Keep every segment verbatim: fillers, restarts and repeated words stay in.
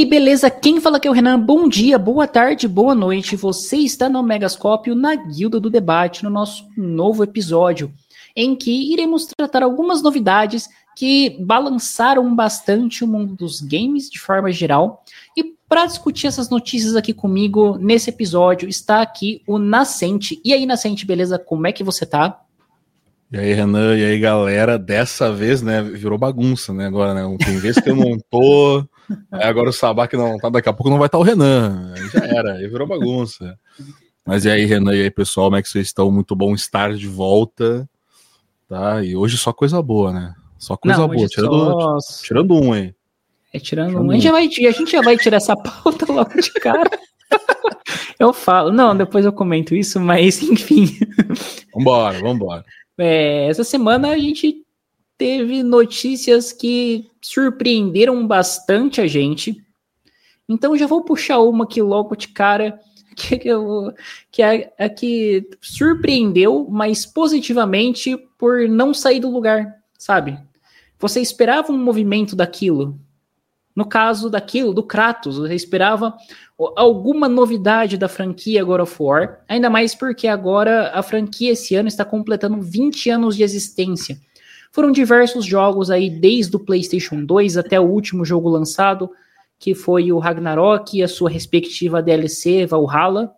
aí, beleza? Quem fala aqui é o Renan. Bom dia, boa tarde, boa noite. Você está no Megascópio, na Guilda do Debate, no nosso novo episódio, em que iremos tratar algumas novidades que balançaram bastante o mundo dos games de forma geral. E para discutir essas notícias aqui comigo nesse episódio, está aqui o Nascente. E aí, Nascente, beleza? Como é que você tá? E aí, Renan, e aí, galera, dessa vez, né, virou bagunça, né, agora, né, tem vezes que eu não tô, aí agora o Sabá que não tá, daqui a pouco não vai estar o Renan, aí já era, aí virou bagunça. Mas e aí, Renan, e aí, pessoal, como é que vocês estão? Muito bom estar de volta, tá, e hoje só coisa boa, né, só coisa Não, boa, hoje tirando, só- tirando um, hein. É tirando Tirando um. A gente, já vai, a gente já vai tirar essa pauta logo de cara. Eu falo, não, depois eu comento isso, mas enfim. Vambora, vambora. É, essa semana a gente teve notícias que surpreenderam bastante a gente. Então já vou puxar uma aqui logo de cara, que, que, eu, que é a que surpreendeu, mas positivamente por não sair do lugar, sabe? Você esperava um movimento daquilo. No caso daquilo, do Kratos, você esperava alguma novidade da franquia God of War, ainda mais porque agora a franquia esse ano está completando vinte anos de existência. Foram diversos jogos aí, desde o PlayStation dois até o último jogo lançado, que foi o Ragnarok e a sua respectiva D L C, Valhalla.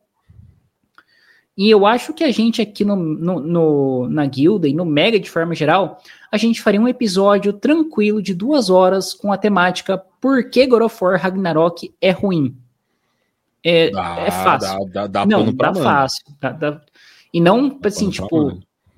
E eu acho que a gente aqui no, no, no, na guilda e no Mega de forma geral, a gente faria um episódio tranquilo de duas horas com a temática Por que God of War Ragnarok é ruim? É, Dá, é fácil. Dá, dá, dá não, pano pra dá manga. fácil. Dá, dá... E não, Dá assim, pano pra tipo... manga.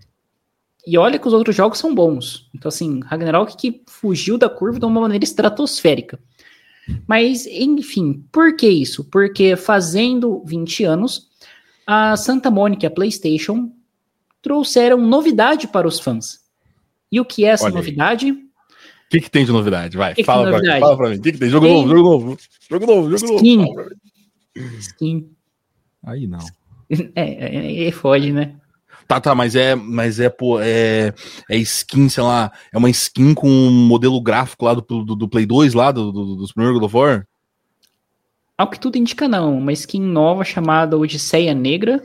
E olha que os outros jogos são bons. Então, assim, Ragnarok que fugiu da curva de uma maneira estratosférica. Mas, enfim, por que isso? Porque fazendo vinte anos... a Santa Mônica e a PlayStation trouxeram novidade para os fãs. E o que é essa Olha aí. novidade? O que que tem de novidade? Vai, Que que fala, tem pra novidade? mim, fala pra mim. O que que tem? Jogo Tem- novo, jogo novo. Jogo novo, jogo Skin. novo. Fala pra mim. Skin. Aí não. É, é, é fode, né? Tá, tá, mas é, mas é, pô, é, é skin, sei lá, é uma skin com um modelo gráfico lá do, do, do Play dois, lá, do, do, dos primeiros God of War? Ao que tudo indica, não. Uma skin nova chamada Odisseia Negra.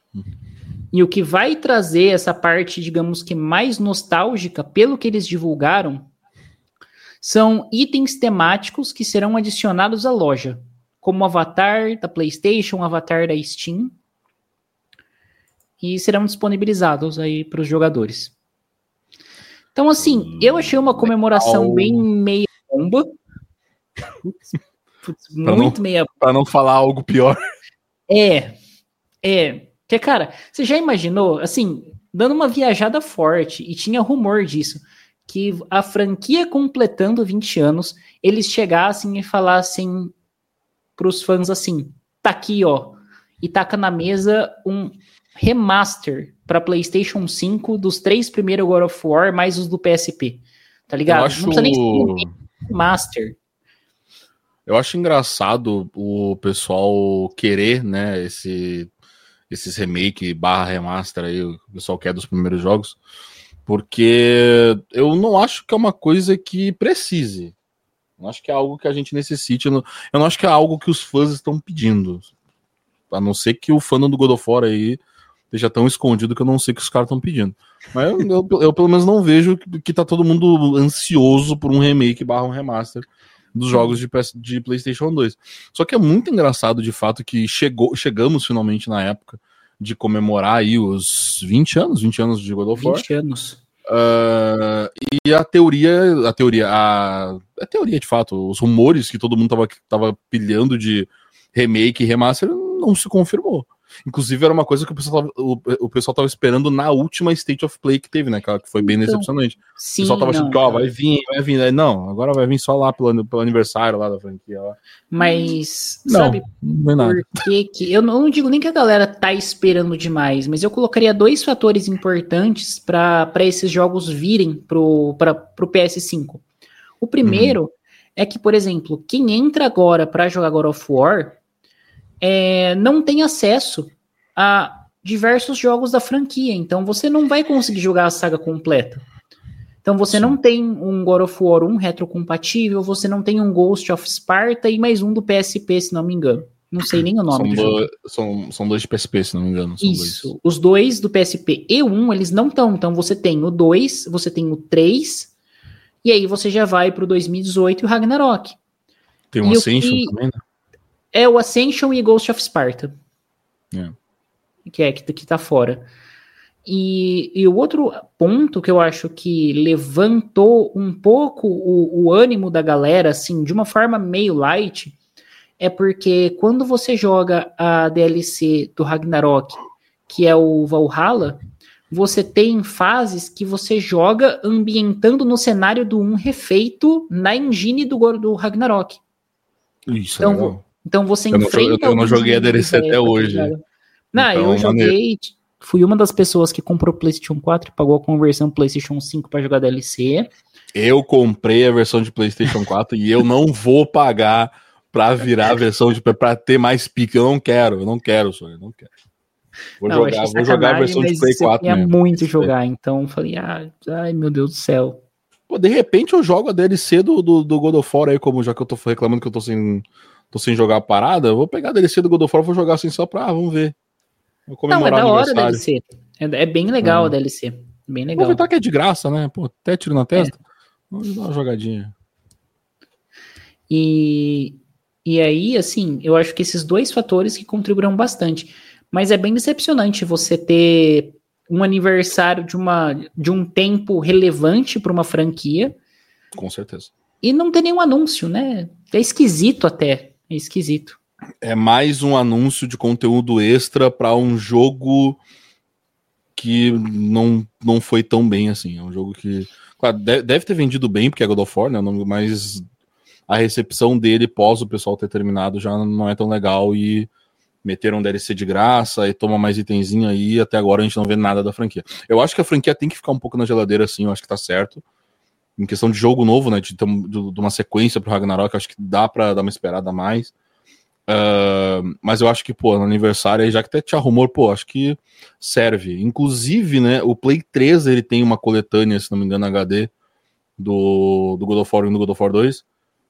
E o que vai trazer essa parte, digamos que mais nostálgica, pelo que eles divulgaram, são itens temáticos que serão adicionados à loja, como o avatar da PlayStation, o avatar da Steam, e serão disponibilizados aí para os jogadores. Então, assim, eu achei uma comemoração Legal. bem meia bomba. Putz, Pra muito não- meia Pra não falar algo pior. É, é. Porque, cara, você já imaginou, assim, dando uma viajada forte, e tinha rumor disso, que a franquia completando vinte anos, eles chegassem e falassem pros fãs assim, tá aqui, ó, e taca na mesa um remaster pra PlayStation cinco dos três primeiros God of War, mais os do P S P, tá ligado? Eu acho, Não precisa nem ser um remaster. eu acho engraçado o pessoal querer, né, esse, esses remake barra remaster aí, o pessoal quer dos primeiros jogos, porque eu não acho que é uma coisa que precise. Eu não acho que é algo que a gente necessite. Eu não, eu não acho que é algo que os fãs estão pedindo. A não ser que o fandom do God of War aí esteja tão escondido que eu não sei o que os caras estão pedindo. Mas eu, eu, eu, pelo menos, não vejo que, que tá todo mundo ansioso por um remake barra um remaster dos jogos de, P S, de PlayStation dois. Só que é muito engraçado, de fato, que chegou, chegamos finalmente na época de comemorar aí os vinte anos, vinte anos de God of War. vinte anos. Uh, e a teoria, a teoria, a, a teoria de fato, os rumores que todo mundo tava, tava pilhando de remake e remaster não se confirmou. Inclusive era uma coisa que o pessoal tava, o, o pessoal tava esperando na última State of Play que teve, né? Que foi bem Então, decepcionante. Sim, o pessoal tava achando não, que, ó, cara. vai vir, vai vir. Aí, não, agora vai vir só lá pelo, pelo aniversário lá da franquia. Lá. Mas, Não, sabe, não é nada. por que que... Eu não digo nem que a galera tá esperando demais, mas eu colocaria dois fatores importantes para esses jogos virem pro, pra, pro P S cinco. O primeiro é que, por exemplo, quem entra agora para jogar God of War é, não tem acesso a diversos jogos da franquia, então você não vai conseguir jogar a saga completa. Então você Sim. não tem um God of War um retrocompatível, você não tem um Ghost of Sparta e mais um do P S P, se não me engano. Não sei nem o nome São, do do, jogo. são, são dois de P S P, se não me engano. São Isso. Dois. Os dois do P S P e o um, eles não estão. Então você tem o dois, você tem o três, e aí você já vai pro dois mil e dezoito e o Ragnarok. Tem um E o Ascension que- também, né? É o Ascension e Ghost of Sparta. É. Que é que, que tá fora. E, e o outro ponto que eu acho que levantou um pouco o, o ânimo da galera, assim, de uma forma meio light, é porque quando você joga a D L C do Ragnarok, que é o Valhalla, você tem fases que você joga ambientando no cenário do um refeito na engine do, do Ragnarok. Isso, Então, é legal. então você Eu não, jo- enfrenta eu não alguns joguei a D L C inimigos da até época, tá hoje. ligado? Não, Então, eu maneiro. joguei, fui uma das pessoas que comprou o PlayStation quatro e pagou a conversão PlayStation cinco pra jogar D L C. Eu comprei a versão de PlayStation quatro e eu não vou pagar pra virar a versão de pra ter mais pique. Eu não quero, eu não quero, Sônia, eu não quero. Vou Não, eu jogar, achei vou jogar a sacanagem, versão de mas Play você quatro queria mesmo. muito Isso aí. jogar, então eu falei, ah, ai meu Deus do céu. Pô, de repente eu jogo a D L C do, do, do God of War aí, como já que eu tô reclamando que eu tô sem, tô sem jogar a parada, eu vou pegar a D L C do God of War e vou jogar assim só pra, ah, vamos ver. Vou Não, é comemorar da o hora a aniversário. D L C. É, é bem legal É. a D L C. Bem legal. Aproveitar que é de graça, né? Pô, até tiro na testa. Vamos dar uma jogadinha. E, e aí, assim, eu acho que esses dois fatores que contribuíram bastante. Mas é bem decepcionante você ter um aniversário de, uma, de um tempo relevante para uma franquia Com certeza. e não ter nenhum anúncio, né? É esquisito até. É esquisito. É mais um anúncio de conteúdo extra pra um jogo que não, não foi tão bem assim. É um jogo que, claro, deve, deve ter vendido bem, porque é God of War, né? Mas a recepção dele pós o pessoal ter terminado já não é tão legal e meteram um D L C de graça e toma mais itemzinho aí, até agora a gente não vê nada da franquia. Eu acho que a franquia tem que ficar um pouco na geladeira assim, eu acho que tá certo. Em questão de jogo novo, né, de, de, de uma sequência pro Ragnarok, eu acho que dá pra dar uma esperada a mais. Uh, mas eu acho que, pô, no aniversário, já que até tinha rumor, pô, acho que serve. Inclusive, né, o Play três, ele tem uma coletânea, se não me engano, H D, do, do God of War e do God of War dois.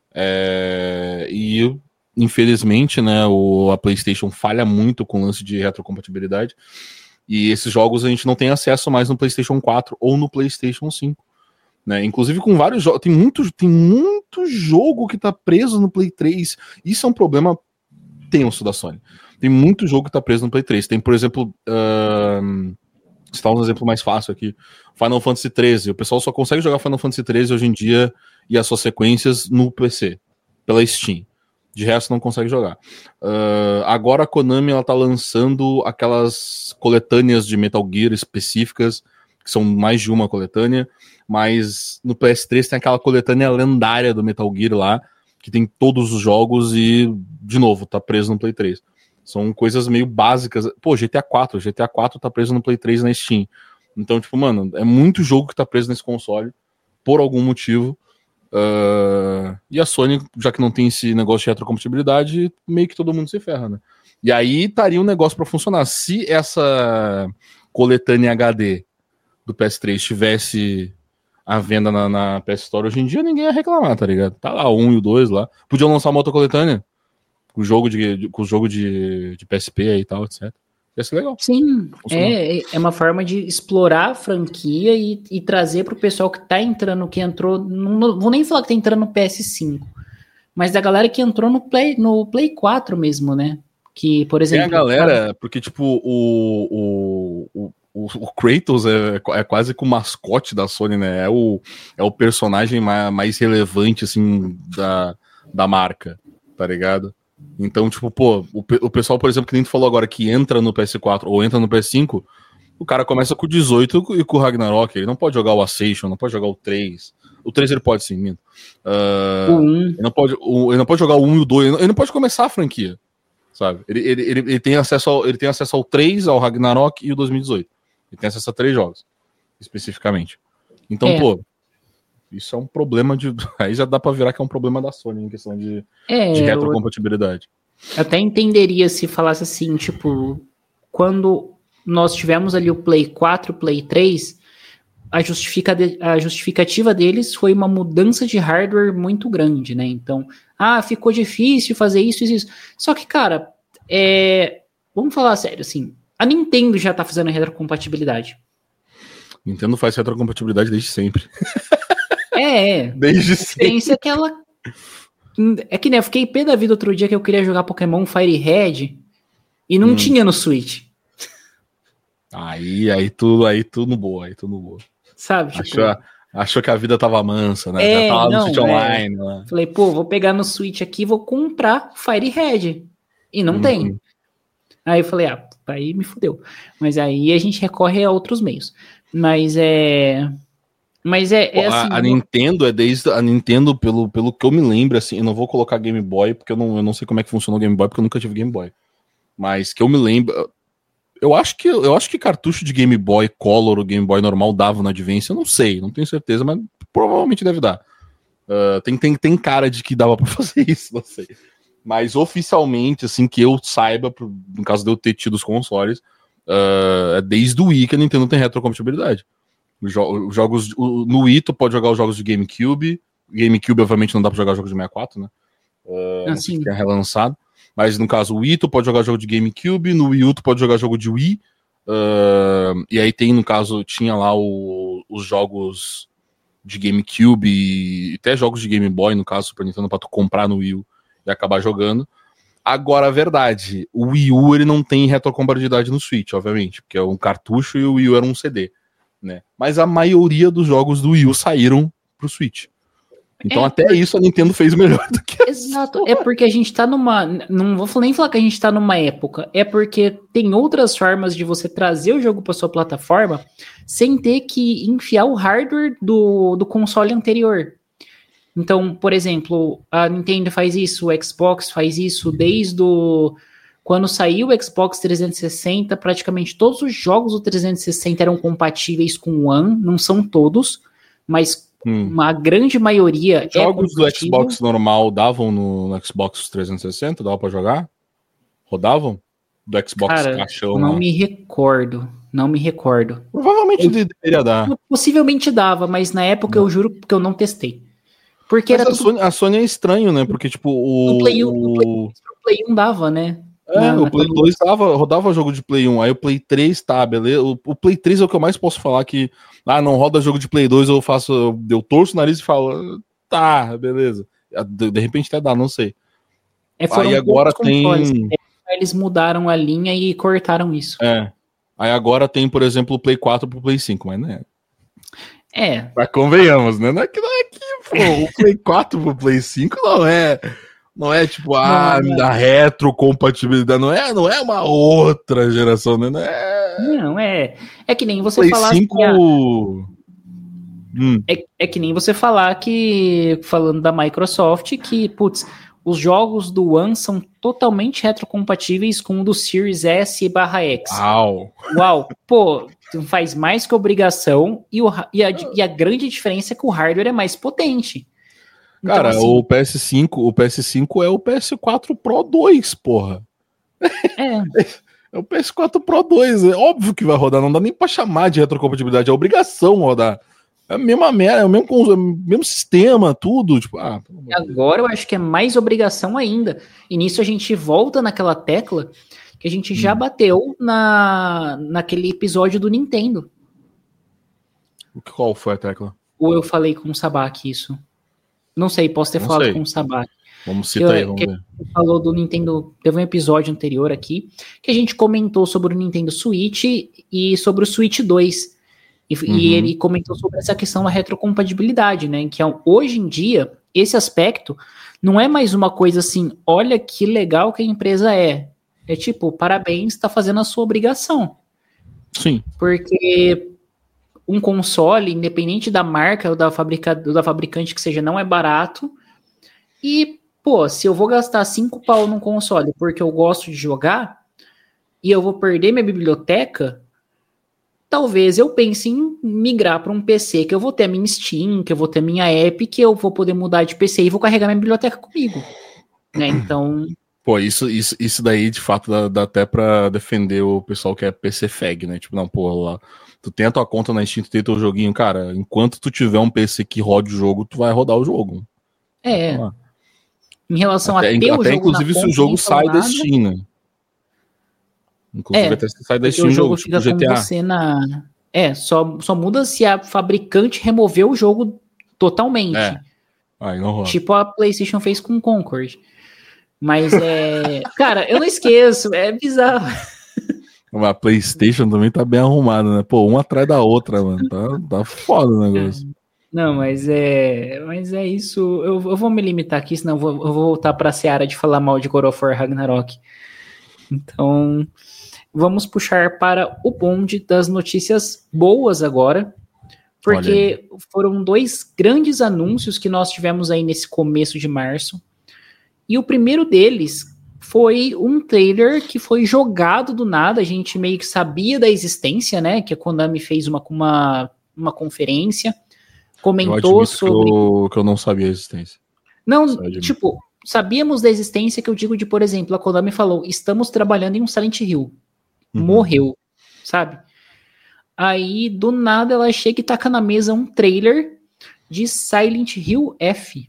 É, e infelizmente, né, o, a PlayStation falha muito com o lance de retrocompatibilidade, e esses jogos a gente não tem acesso mais no PlayStation quatro ou no PlayStation cinco, né? Inclusive com vários jogos, tem muito, tem muito jogo que tá preso no Play três. Isso é um problema tenso da Sony. Tem muito jogo que tá preso no Play três. Tem, por exemplo, uh, está um exemplo mais fácil aqui, Final Fantasy treze. O pessoal só consegue jogar Final Fantasy treze hoje em dia e as suas sequências no P C, pela Steam. De resto não consegue jogar. Uh, agora a Konami ela tá lançando aquelas coletâneas de Metal Gear específicas, que são mais de uma coletânea, mas no P S três tem aquela coletânea lendária do Metal Gear lá, que tem todos os jogos e, de novo, tá preso no Play três. São coisas meio básicas. Pô, G T A quatro, G T A quatro tá preso no Play três na Steam. Então, tipo, mano, é muito jogo que tá preso nesse console, por algum motivo. Uh, e a Sony, já que não tem esse negócio de retrocompatibilidade, meio que todo mundo se ferra, né? E aí estaria um negócio pra funcionar. Se essa coletânea H D do P S três tivesse a venda na, na P S Store hoje em dia, ninguém ia reclamar, tá ligado? Tá lá, o um e o dois lá. Podiam lançar uma outra coletânea com o jogo de, de, com o jogo de, de P S P aí e tal, etcétera. Ia ser legal. Sim, é, é uma forma de explorar a franquia e, e trazer pro pessoal que tá entrando, que entrou, não, não vou nem falar que tá entrando no P S cinco, mas da galera que entrou no Play, no Play quatro mesmo, né? Que, por exemplo... Tem a galera, porque, tipo, o, o, o, o Kratos é, é quase que o mascote da Sony, né? É o, é o personagem mais, mais relevante, assim, da, da marca, tá ligado? Então, tipo, pô, o, o pessoal, por exemplo, que nem tu falou agora, que entra no P S quatro ou entra no P S cinco, o cara começa com o dezoito e com o Ragnarok, ele não pode jogar o Ascension, não pode jogar o três. O três ele pode sim, minto. Uh, o um. Ele não pode, o, ele não pode jogar o um e o dois, ele não, ele não pode começar a franquia, sabe? Ele, ele, ele, ele, tem acesso ao, ele tem acesso ao três, ao Ragnarok e o dois mil e dezoito. Ele tem acesso a três jogos, especificamente. Então, é. pô, isso é um problema de... Aí já dá pra virar que é um problema da Sony em questão de, é, de retrocompatibilidade. Eu até entenderia se falasse assim, tipo, quando nós tivemos ali o Play quatro, Play três, a, justifica de, a justificativa deles foi uma mudança de hardware muito grande, né? Então, ah, ficou difícil fazer isso e isso. Só que, cara, é, vamos falar sério, assim, a Nintendo já tá fazendo retrocompatibilidade. Nintendo faz retrocompatibilidade desde sempre. É, é. Desde a diferença sempre. É que ela... É que, né, eu fiquei pé da vida outro dia que eu queria jogar Pokémon Fire Red e não hum. tinha no Switch. Aí, aí tu, aí tu no boa, aí tu no boa. Sabe? Tipo, achou, achou que a vida tava mansa, né? É, Já tava não, no Switch é. Online. Né? Falei, pô, vou pegar no Switch aqui e vou comprar Fire Red. E não uhum. tem. Aí eu falei, ah, aí me fudeu. Mas aí a gente recorre a outros meios. Mas é... Mas é, é a, assim... A Nintendo é desde... A Nintendo, pelo, pelo que eu me lembro, assim, eu não vou colocar Game Boy, porque eu não, eu não sei como é que funciona o Game Boy, porque eu nunca tive Game Boy. Mas que eu me lembro... Eu acho, que, eu acho que cartucho de Game Boy Color ou Game Boy normal dava no Advance, eu não sei, não tenho certeza, mas provavelmente deve dar. Uh, tem, tem, tem cara de que dava pra fazer isso, não sei. Mas oficialmente, assim, que eu saiba, no caso de eu ter tido os consoles, uh, é desde o Wii que a Nintendo tem retrocompatibilidade. Os jo- jogos, o, no Wii tu pode jogar os jogos de GameCube, GameCube obviamente não dá pra jogar jogos de sessenta e quatro, né? Uh, assim. Que é relançado. Mas no caso, o Wii tu pode jogar jogo de GameCube, no Wii U tu pode jogar jogo de Wii, uh, e aí tem, no caso, tinha lá o, os jogos de GameCube e até jogos de Game Boy, no caso, Super Nintendo, pra tu comprar no Wii U e acabar jogando. Agora, a verdade, o Wii U ele não tem retrocompatibilidade no Switch, obviamente, porque é um cartucho e o Wii U era um C D, né? Mas a maioria dos jogos do Wii U saíram pro Switch. Então, é, até porque... isso a Nintendo fez melhor do que a Exato, é porque a gente tá numa... Não vou nem falar que a gente tá numa época, é porque tem outras formas de você trazer o jogo pra sua plataforma sem ter que enfiar o hardware do, do console anterior. Então, por exemplo, a Nintendo faz isso, o Xbox faz isso, desde o... Quando saiu o Xbox trezentos e sessenta, praticamente todos os jogos do trezentos e sessenta eram compatíveis com o One, não são todos, mas... Hum. Uma grande maioria. Os jogos é do Xbox normal davam no, no Xbox trezentos e sessenta? Dava pra jogar? Rodavam? Do Xbox Cara, caixão? Não lá. me recordo. Não me recordo. Provavelmente eu, deveria dar. Possivelmente dava, mas na época não. Eu juro que eu não testei. Porque mas era a, tudo... Sony, a Sony é estranho, né? Porque, tipo, o. O Play um, o Play, o Play um dava, né? É, na, o Play dois dava, rodava jogo de Play um, aí o Play três tá, beleza? O, o Play três é o que eu mais posso falar que, ah, não roda jogo de Play dois, eu faço, eu, eu torço o nariz e falo, tá, beleza. De, de repente até dá, não sei. É, aí agora tem... Eles mudaram a linha e cortaram isso. É, aí agora tem, por exemplo, o Play quatro pro Play cinco, mas né... É. Mas convenhamos, né? Não é que, não é que pô, o Play quatro pro Play cinco não é... Não é tipo, ah, não, da retrocompatibilidade, não é, não é uma outra geração, né? Não é, não, é, é que nem você Play falar cinco... assim, ah, hum. é, é que nem você falar que, falando da Microsoft, que, putz, os jogos do One são totalmente retrocompatíveis com o do Series S barra X. Uau! Uau, pô, faz mais que obrigação e, o, e, a, e a grande diferença é que o hardware é mais potente. Então, cara, assim, o P S cinco, o P S cinco é o P S quatro Pro dois, porra. É. É o P S quatro Pro dois, é óbvio que vai rodar, não dá nem pra chamar de retrocompatibilidade, é obrigação rodar. É a mesma merda, é o mesmo, é o mesmo sistema, tudo, tipo, ah, agora eu acho que é mais obrigação ainda. E nisso a gente volta naquela tecla que a gente já hum. bateu na, naquele episódio do Nintendo. Qual foi a tecla? Ou eu falei com o Sabak isso? Não sei, posso ter não falado sei. com o Sabak. Vamos citar aí, vamos que ver. Falou do Nintendo, teve um episódio anterior aqui, que a gente comentou sobre o Nintendo Switch e sobre o Switch dois. E, uhum. e ele comentou sobre essa questão da retrocompatibilidade, né? Que hoje em dia, esse aspecto não é mais uma coisa assim, olha que legal que a empresa é. É tipo, parabéns, está fazendo a sua obrigação. Sim. Porque um console, independente da marca ou da, fabrica, da fabricante que seja, não é barato. E, pô, se eu vou gastar cinco pau num console porque eu gosto de jogar e eu vou perder minha biblioteca, talvez eu pense em migrar para um P C que eu vou ter a minha Steam, que eu vou ter a minha app, que eu vou poder mudar de P C e vou carregar minha biblioteca comigo. Né? Então, Pô, isso, isso, isso daí, de fato, dá, dá até pra defender o pessoal que é P C Fag, né? Tipo, não, pô, lá, tu tem a tua conta na Steam, tu tem teu joguinho, cara, enquanto tu tiver um P C que rode o jogo, tu vai rodar o jogo. É, então, em relação até, a ter até, o jogo inclusive, na se o jogo sai da Steam, né? Inclusive, é, até se sai da porque Steam, o jogo tipo fica G T A. com você na... É, só, só muda se a fabricante remover o jogo totalmente. É. Aí não rola. Tipo a PlayStation fez com o Concord. Mas é... Cara, eu não esqueço, é bizarro. A PlayStation também tá bem arrumada, né? Pô, uma atrás da outra, mano. Tá, tá foda o negócio. Não, mas é, mas é isso. Eu, eu vou me limitar aqui, senão eu vou, eu vou voltar pra seara de falar mal de God of War Ragnarok. Então, vamos puxar para o bonde das notícias boas agora. Porque foram dois grandes anúncios que nós tivemos aí nesse começo de março. E o primeiro deles foi um trailer que foi jogado do nada. A gente meio que sabia da existência, né? Que a Konami fez uma, uma, uma conferência, comentou eu sobre... Que eu, que eu não sabia a existência. Não, tipo, sabíamos da existência que eu digo de, por exemplo, a Konami falou, estamos trabalhando em um Silent Hill. Uhum. Morreu, sabe? Aí, do nada, ela chega e taca na mesa um trailer de Silent Hill F.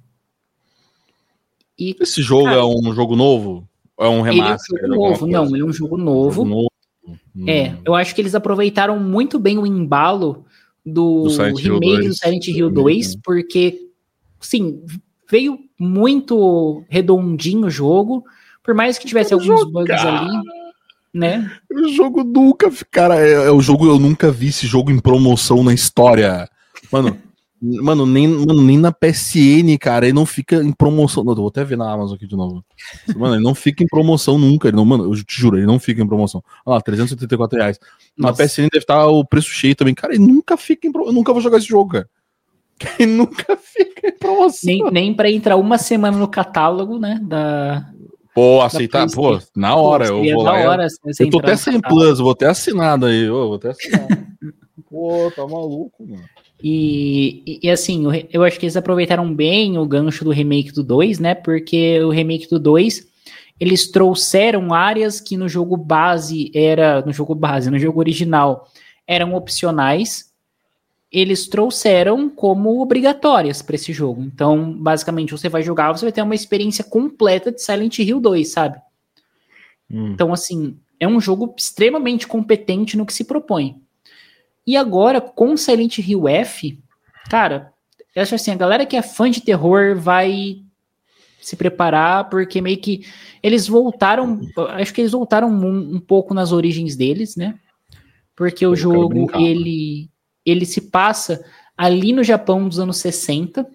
E, Esse jogo cara, é um jogo novo? Ou é um remaster? Ele é um jogo novo. Não, ele é um jogo novo. Um jogo novo. Hum. É, eu acho que eles aproveitaram muito bem o embalo do, do remake do Silent Hill dois, porque, sim, veio muito redondinho o jogo, por mais que tivesse alguns jogar. bugs ali, né? O jogo nunca, cara, é, é o jogo, eu nunca vi esse jogo em promoção na história. Mano, mano, nem, mano, nem na P S N, cara, ele não fica em promoção. Não, eu vou até ver na Amazon aqui de novo. Mano, ele não fica em promoção nunca. Ele não, mano, eu te juro, ele não fica em promoção. Olha lá, trezentos e oitenta e quatro reais. Na Nossa. P S N deve estar o preço cheio também. Cara, ele nunca fica em promoção. Eu nunca vou jogar esse jogo, cara. Ele nunca fica em promoção. Nem, nem pra entrar uma semana no catálogo, né? Da. Pô, aceitar, pô, na hora, pô, eu vou lá. Hora, eu tô até sem plus, vou até assinado aí, eu vou até assinar. Pô, tá maluco, mano. E, e, e assim, eu acho que eles aproveitaram bem o gancho do remake do dois, né? Porque o remake do dois, eles trouxeram áreas que no jogo base era, no jogo base, no jogo original, eram opcionais. Eles trouxeram como obrigatórias para esse jogo. Então, basicamente, você vai jogar, você vai ter uma experiência completa de Silent Hill dois, sabe? Hum. Então, assim, é um jogo extremamente competente no que se propõe. E agora, com Silent Hill F, cara, eu acho assim, a galera que é fã de terror vai se preparar, porque meio que eles voltaram, acho que eles voltaram um, um pouco nas origens deles, né? Porque o jogo, ele... ele se passa ali no Japão dos anos sessenta,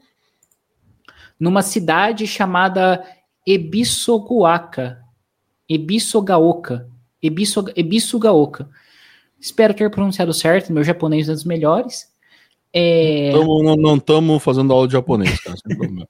numa cidade chamada Ebisogaoka. Ebisogaoka. Ebisoga, Ebisugaoka. Espero ter pronunciado certo, meu japonês é um dos melhores. É... Tamo, não estamos fazendo aula de japonês, cara, sem problema.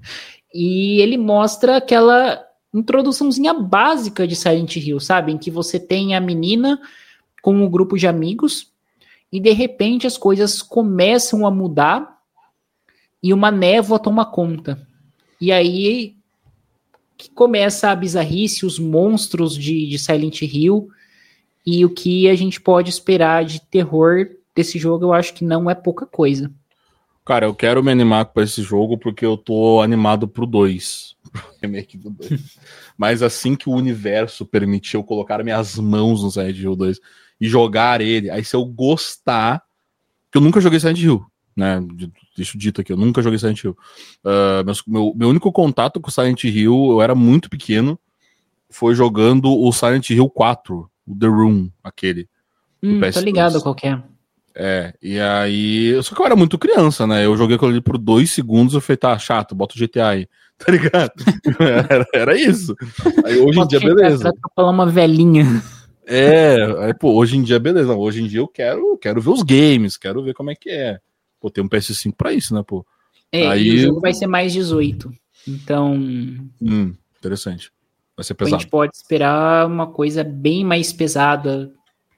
E ele mostra aquela introduçãozinha básica de Silent Hill, sabe? Em que você tem a menina com um grupo de amigos, e de repente as coisas começam a mudar e uma névoa toma conta. E aí que começa a bizarrice, os monstros de, de Silent Hill e o que a gente pode esperar de terror desse jogo, eu acho que não é pouca coisa. Cara, eu quero me animar com esse jogo porque eu tô animado pro dois. Pro remake do dois. Mas assim que o universo permitir eu colocar minhas mãos no Silent Hill dois e jogar ele, aí se eu gostar, que eu nunca joguei Silent Hill, né, deixa dito aqui, eu nunca joguei Silent Hill, uh, meu, meu, meu único contato com Silent Hill, eu era muito pequeno, foi jogando o Silent Hill quatro, o The Room, aquele, hum, tô ligado qual que é. É, e aí, só que eu era muito criança, né, eu joguei aquilo ali por dois segundos, eu falei, tá, chato, bota o G T A aí, tá ligado? era, era isso, aí hoje em dia, beleza. Pra atropelar uma velhinha. É, aí, pô, hoje em dia, beleza. Não, hoje em dia eu quero, quero ver os games, quero ver como é que é. Pô, tem um P S cinco pra isso, né, pô? É, aí... e o jogo vai ser mais dezoito. Então. Hum, interessante. Vai ser pesado. A gente pode esperar uma coisa bem mais pesada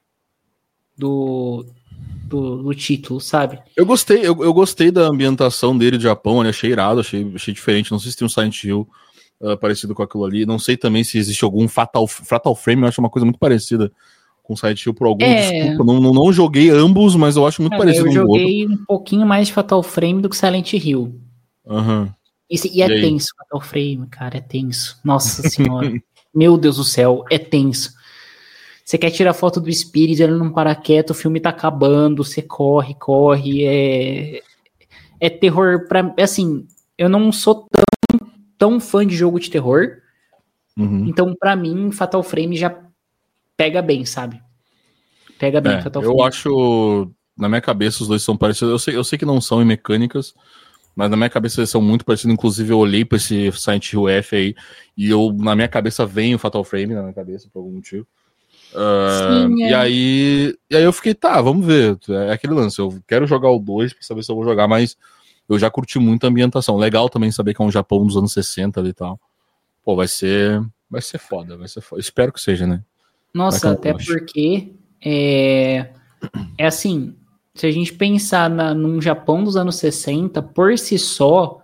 do, do, do título, sabe? Eu gostei, eu, eu gostei da ambientação dele de Japão, né? Achei irado, achei, achei diferente. Não sei se tem um Silent Hill uh, parecido com aquilo ali. Não sei também se existe algum Fatal, Fatal Frame, eu acho uma coisa muito parecida com Silent Hill por alguma É... desculpa. Não, não, não joguei ambos, mas eu acho muito Cara, parecido eu um com o outro. joguei um pouquinho mais de Fatal Frame do que Silent Hill. Uhum. E, e é E aí? tenso, Fatal Frame, cara, é tenso. Nossa senhora. Meu Deus do céu, é tenso. Você quer tirar foto do espírito, ele não para quieto, o filme tá acabando, você corre, corre, é... É terror pra... Assim, eu não sou tão, tão fã de jogo de terror, Uhum. então pra mim, Fatal Frame já pega bem, sabe? Pega bem, É, Fatal eu Frame. acho, na minha cabeça, os dois são parecidos. Eu sei, eu sei que não são em mecânicas, mas na minha cabeça eles são muito parecidos. Inclusive, eu olhei pra esse Silent Hill F aí, e eu, na minha cabeça vem o Fatal Frame na minha cabeça, por algum motivo. Uh, Sim, é. e, aí, e aí eu fiquei, tá, vamos ver. É aquele lance, eu quero jogar o dois pra saber se eu vou jogar, mas eu já curti muito a ambientação. Legal também saber que é um Japão dos anos sessenta ali e tal. Pô, vai ser, vai ser foda, vai ser foda. Espero que seja, né? Nossa, até porque é, é assim, se a gente pensar na, num Japão dos anos sessenta, por si só,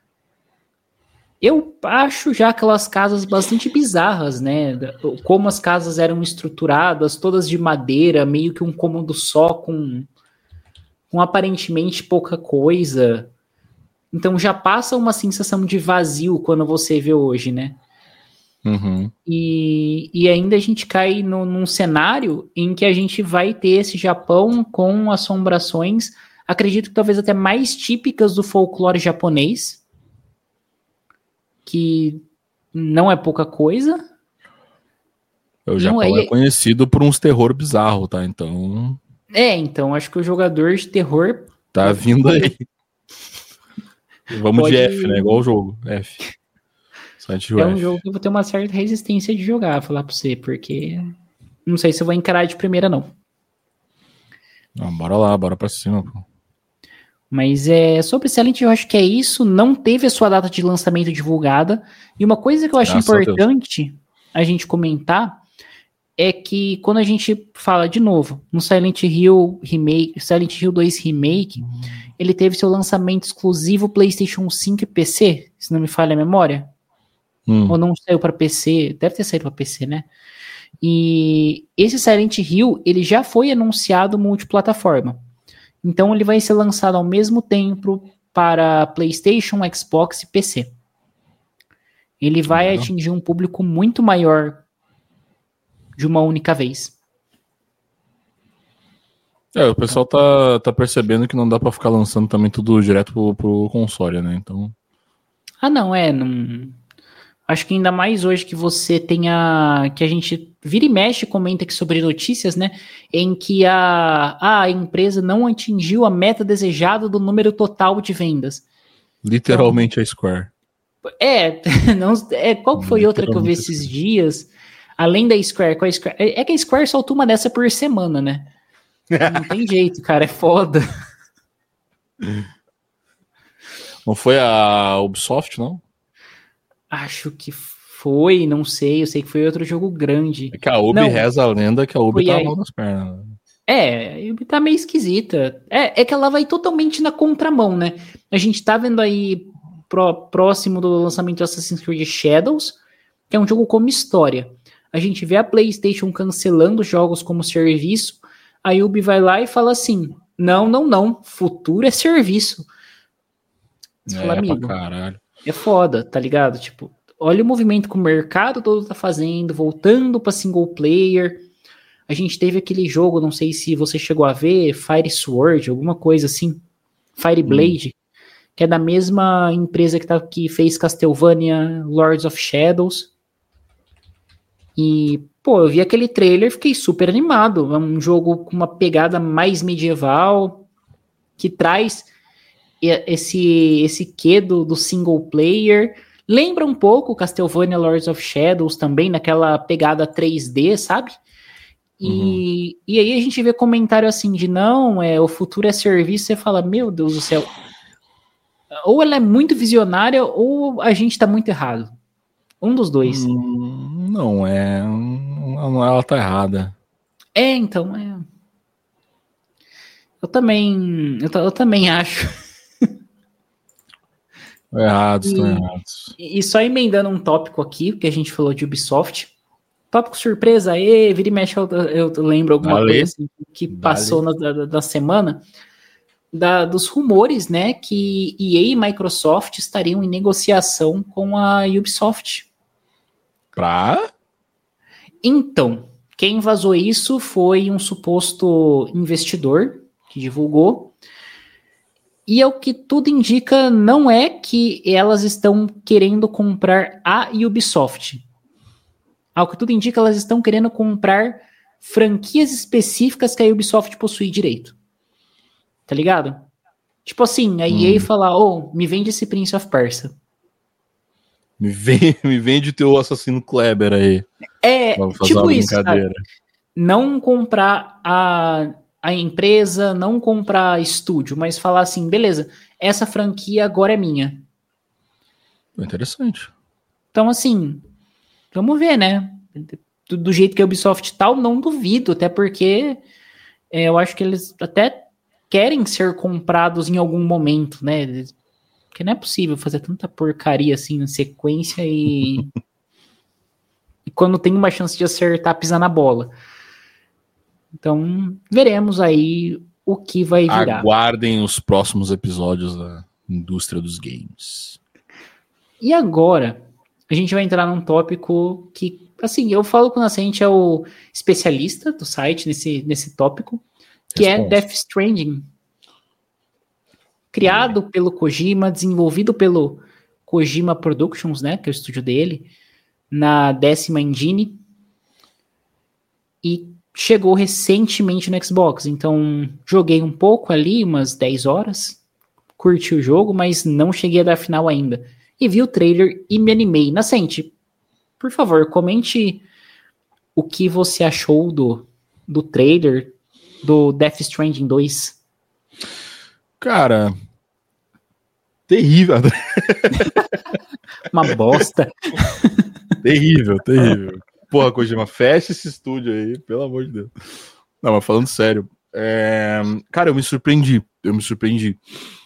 eu acho já aquelas casas bastante bizarras, né? Como as casas eram estruturadas, todas de madeira, meio que um cômodo só, com, com aparentemente pouca coisa. Então já passa uma sensação de vazio quando você vê hoje, né? Uhum. E, e ainda a gente cai no, num cenário em que a gente vai ter esse Japão com assombrações, acredito que talvez até mais típicas do folclore japonês, que não é pouca coisa. O Não Japão é, é, conhecido por uns terror bizarro, tá? Então, é, então acho que o jogador de terror tá pode vindo aí. Vamos pode, de F, né? Igual o jogo. F. Silent Hill é um F. jogo que eu vou ter uma certa resistência de jogar, falar pra você, porque não sei se eu vou encarar de primeira, não. Não, bora lá, bora pra cima, pô. Mas é, sobre Silent Hill, eu acho que é isso. Não teve a sua data de lançamento divulgada. E uma coisa que eu acho Graças a Deus. importante a gente comentar é que quando a gente fala de novo, no Silent Hill Remake, Silent Hill dois Remake, ele teve seu lançamento exclusivo PlayStation cinco e P C, se não me falha a memória. Hum. Ou não saiu para P C, deve ter saído para P C, né? E esse Silent Hill, ele já foi anunciado multiplataforma. Então ele vai ser lançado ao mesmo tempo para PlayStation, Xbox e P C. Ele vai Legal. atingir um público muito maior de uma única vez. É, o pessoal tá, tá percebendo que não dá pra ficar lançando também tudo direto pro, pro console, né? Então. Ah, não, é. Não... Acho que ainda mais hoje que você tenha. Que a gente vira e mexe, comenta aqui sobre notícias, né? Em que a, a empresa não atingiu a meta desejada do número total de vendas. Literalmente então, a Square. É, não, é, qual foi outra que eu vi esses dias? Além da Square, qual a Square? É que a Square soltou uma dessa por semana, né? Não tem jeito, cara, é foda. Não foi a Ubisoft, não? Acho que foi, não sei, eu sei que foi outro jogo grande. É que a Ubi não, reza a lenda que a Ubi tá aí. mal nas pernas. É, a Ubi tá meio esquisita. É, é que ela vai totalmente na contramão, né? A gente tá vendo aí pro, próximo do lançamento de Assassin's Creed Shadows, que é um jogo como história. A gente vê a PlayStation cancelando jogos como serviço, a Ubi vai lá e fala assim, não, não, não, futuro é serviço. Você É, fala, amigo, pra caralho. É foda, tá ligado? Tipo, olha o movimento que o mercado todo tá fazendo, voltando pra single player. A gente teve aquele jogo, não sei se você chegou a ver, Fire Sword, alguma coisa assim, Fire Blade, hum. que é da mesma empresa que, tá, que fez Castlevania Lords of Shadows. E, pô, eu vi aquele trailer, fiquei super animado. É um jogo com uma pegada mais medieval, que traz esse, esse quê do, do single player. Lembra um pouco Castlevania Lords of Shadows também, naquela pegada três D, sabe? E, uhum. e aí a gente vê comentário assim de não, é, o futuro é serviço, você fala, meu Deus do céu. Ou ela é muito visionária ou a gente tá muito errado. Um dos dois. Hum, não, é. Não, ela tá errada. É, então, é. Eu também. Eu, eu também acho. Errados, estão e, errados. E só emendando um tópico aqui, que a gente falou de Ubisoft. Tópico surpresa, e vira e mexe, eu, eu lembro alguma Dale. coisa assim, que Dale. passou na, da, da semana, da, dos rumores, né, que E A e Microsoft estariam em negociação com a Ubisoft. Pra? Então, quem vazou isso foi um suposto investidor que divulgou. E ao que tudo indica, não é que elas estão querendo comprar a Ubisoft. Ao que tudo indica, elas estão querendo comprar franquias específicas que a Ubisoft possui direito. Tá ligado? Tipo assim, a E A Hum. falar, ô, oh, me vende esse Prince of Persia. Me vende, me vende o teu assassino Kleber aí. É, Vamos fazer tipo uma isso, brincadeira. sabe? Não comprar a, a empresa, não comprar estúdio, mas falar assim, beleza, essa franquia agora é minha. Interessante. Então, assim, vamos ver, né? Do, do jeito que a Ubisoft tá, eu não duvido, até porque é, eu acho que eles até querem ser comprados em algum momento, né? Porque não é possível fazer tanta porcaria assim na sequência e... e quando tem uma chance de acertar, pisar na bola. Então, veremos aí o que vai virar. Aguardem os próximos episódios da indústria dos games. E agora, a gente vai entrar num tópico que, assim, eu falo que o Nascente é o especialista do site nesse, nesse tópico, que Response. é Death Stranding. Criado é. pelo Kojima, desenvolvido pelo Kojima Productions, né, que é o estúdio dele, na décima engine, e chegou recentemente no Xbox. Então, joguei um pouco ali, umas dez horas, curti o jogo, mas não cheguei a dar final ainda. E vi o trailer e me animei. Nascente, por favor, comente o que você achou do, do trailer do Death Stranding dois. Cara, terrível. Uma bosta. Terrível, terrível. Porra, Kojima, fecha esse estúdio aí, pelo amor de Deus. Não, mas falando sério, é... cara, eu me surpreendi, eu me surpreendi.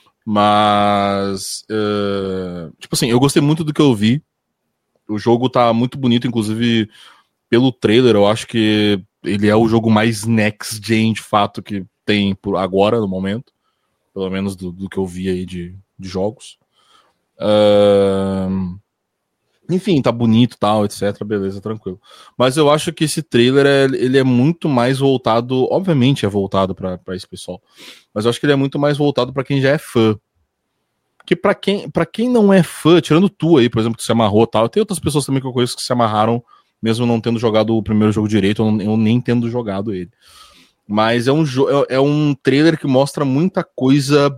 Mas, uh... tipo assim, eu gostei muito do que eu vi. O jogo tá muito bonito, inclusive pelo trailer, eu acho que ele é o jogo mais next gen de fato que tem por agora, no momento. Pelo menos do, do que eu vi aí de, de jogos. Uh... Enfim, tá bonito e tal, etc, beleza, tranquilo. Mas eu acho que esse trailer, é, ele é muito mais voltado, obviamente é voltado pra, pra esse pessoal, mas eu acho que ele é muito mais voltado pra quem já é fã. Porque pra quem, pra quem não é fã, tirando tu aí, por exemplo, que se amarrou e tal, tem outras pessoas também que eu conheço que se amarraram, mesmo não tendo jogado o primeiro jogo direito, ou eu nem tendo jogado ele. Mas é um, é, é um trailer que mostra muita coisa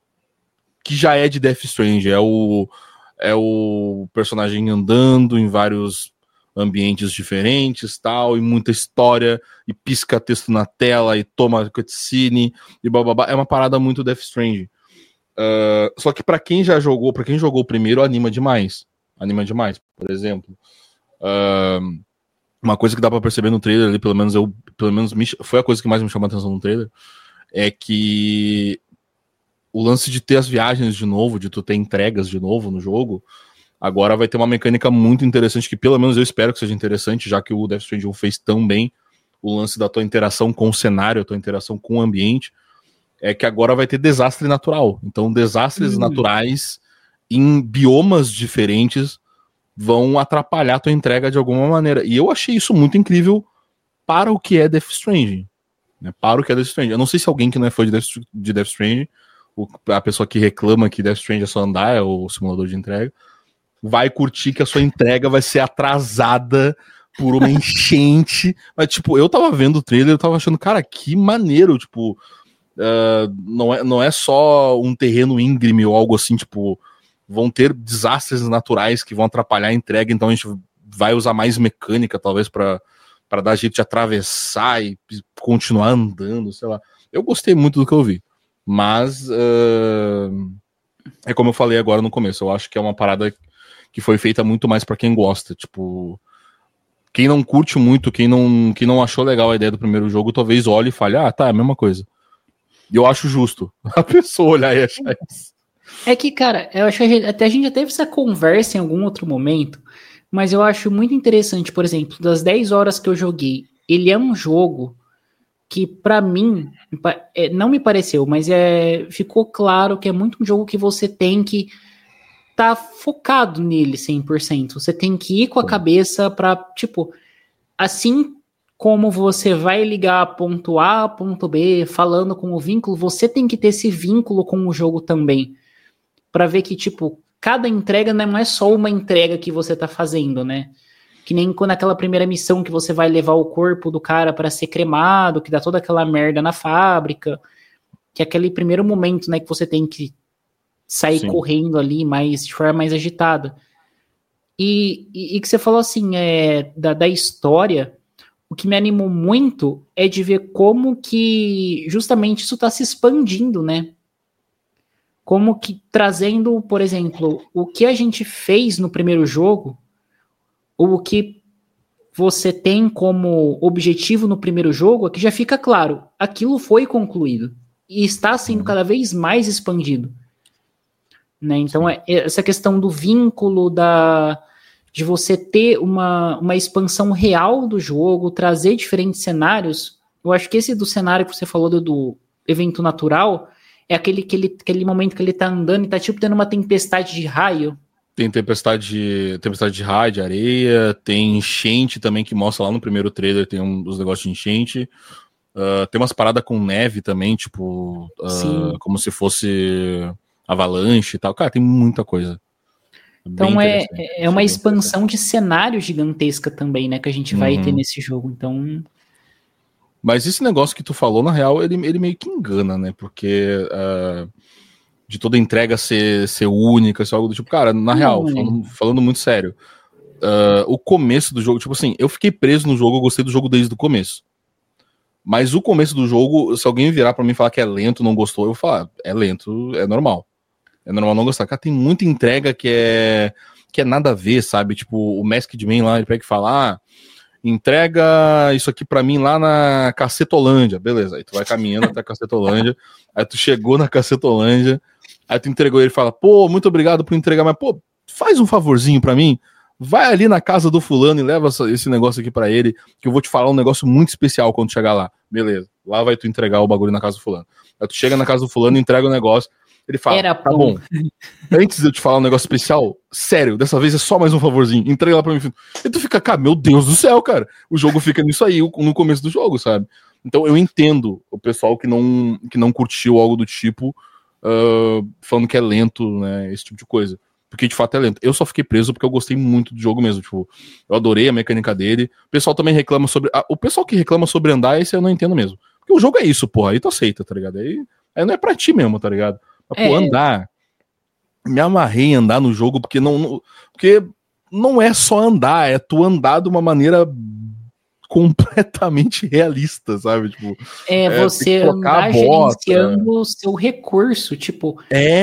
que já é de Death Stranding, é o... é o personagem andando em vários ambientes diferentes, tal, e muita história, e pisca texto na tela, e toma cutscene, e bababá. É uma parada muito Death Stranding. Uh, só que pra quem já jogou, pra quem jogou o primeiro, anima demais. Anima demais. Por exemplo, uh, uma coisa que dá pra perceber no trailer ali, pelo menos eu, pelo menos me, foi a coisa que mais me chamou a atenção no trailer, é que o lance de ter as viagens de novo, de tu ter entregas de novo no jogo, agora vai ter uma mecânica muito interessante, que pelo menos eu espero que seja interessante, já que o Death Stranding fez tão bem o lance da tua interação com o cenário, a tua interação com o ambiente, é que agora vai ter desastre natural. Então, desastres hum. naturais em biomas diferentes vão atrapalhar a tua entrega de alguma maneira. E eu achei isso muito incrível para o que é Death Stranding. Né? Para o que é Death Stranding. Eu não sei se alguém que não é fã de Death, de Death Stranding, a pessoa que reclama que Death Stranding é só andar, é o simulador de entrega, vai curtir que a sua entrega vai ser atrasada por uma enchente. Mas, tipo, eu tava vendo o trailer, eu tava achando, cara, que maneiro, tipo, uh, não, é, não é só um terreno íngreme ou algo assim, tipo, vão ter desastres naturais que vão atrapalhar a entrega, então a gente vai usar mais mecânica, talvez, pra, pra dar jeito de atravessar e continuar andando, sei lá. Eu gostei muito do que eu vi. Mas, uh, é como eu falei agora no começo, eu acho que é uma parada que foi feita muito mais pra quem gosta. Tipo, quem não curte muito, quem não, quem não achou legal a ideia do primeiro jogo, talvez olhe e fale, ah, tá, é a mesma coisa. E eu acho justo a pessoa olhar e achar isso. É que, cara, eu acho que a gente, até a gente já teve essa conversa em algum outro momento, mas eu acho muito interessante, por exemplo, das dez horas que eu joguei, ele é um jogo que, pra mim, é, não me pareceu, mas é, ficou claro que é muito um jogo que você tem que tá focado nele cem por cento. Você tem que ir com a cabeça pra, tipo, assim como você vai ligar ponto A a ponto B, falando com o vínculo, você tem que ter esse vínculo com o jogo também. Pra ver que, tipo, cada entrega não é só uma entrega que você tá fazendo, né? Que nem quando aquela primeira missão que você vai levar o corpo do cara pra ser cremado, que dá toda aquela merda na fábrica, que é aquele primeiro momento, né, que você tem que sair Sim. correndo ali mais, de forma mais agitada. E, e, e que você falou assim, é, da, da história, o que me animou muito é de ver como que justamente isso tá se expandindo, né? Como que trazendo, por exemplo, o que a gente fez no primeiro jogo, ou o que você tem como objetivo no primeiro jogo, aqui já fica claro, aquilo foi concluído e está sendo cada vez mais expandido. Né? Então, é, essa questão do vínculo, da, de você ter uma, uma expansão real do jogo, trazer diferentes cenários, eu acho que esse do cenário que você falou do, do evento natural é aquele, aquele, aquele momento que ele tá andando e tá tipo tendo uma tempestade de raio. Tem tempestade de, tempestade de raio, de areia, tem enchente também que mostra lá no primeiro trailer, tem um, os negócios de enchente. Uh, tem umas paradas com neve também, tipo, uh, como se fosse avalanche e tal. Cara, tem muita coisa. Então é, é uma expansão de cenário gigantesca também, né, que a gente vai uhum. ter nesse jogo, então... Mas esse negócio que tu falou, na real, ele, ele meio que engana, né, porque... Uh, de toda entrega ser, ser única, ser algo do tipo, cara, na real, não, falando, falando muito sério, uh, o começo do jogo, tipo assim, eu fiquei preso no jogo, eu gostei do jogo desde o começo. Mas o começo do jogo, se alguém virar pra mim e falar que é lento, não gostou, eu vou falar, é lento, é normal. É normal não gostar. Cara, tem muita entrega que é, que é nada a ver, sabe? Tipo, o Masked Man lá, ele pega e fala, ah, entrega isso aqui pra mim lá na Cacetolândia. Beleza, aí tu vai caminhando até a Cacetolândia, aí tu chegou na Cacetolândia, aí tu entregou ele e fala, pô, muito obrigado por entregar, mas pô, faz um favorzinho pra mim, vai ali na casa do fulano e leva esse negócio aqui pra ele, que eu vou te falar um negócio muito especial quando chegar lá. Beleza, lá vai tu entregar o bagulho na casa do fulano. Aí tu chega na casa do fulano e entrega o negócio, ele fala, Era tá bom, antes de eu te falar um negócio especial, sério, dessa vez é só mais um favorzinho, entrega lá pra mim. E tu fica, cara, meu Deus do céu, cara, o jogo fica nisso aí, no começo do jogo, sabe? Então eu entendo o pessoal que não, que não curtiu algo do tipo, Uh, falando que é lento, né, esse tipo de coisa, porque de fato é lento. Eu só fiquei preso porque eu gostei muito do jogo mesmo, tipo, eu adorei a mecânica dele. O pessoal também reclama sobre, ah, o pessoal que reclama sobre andar, esse eu não entendo mesmo, porque o jogo é isso, porra, aí tu aceita, tá ligado, aí, aí não é pra ti mesmo, tá ligado, mas, é. Pô, andar, me amarrei em andar no jogo, porque não, não, porque não é só andar, é tu andar de uma maneira completamente realista, sabe? Tipo, é, é você andar gerenciando o seu recurso, tipo,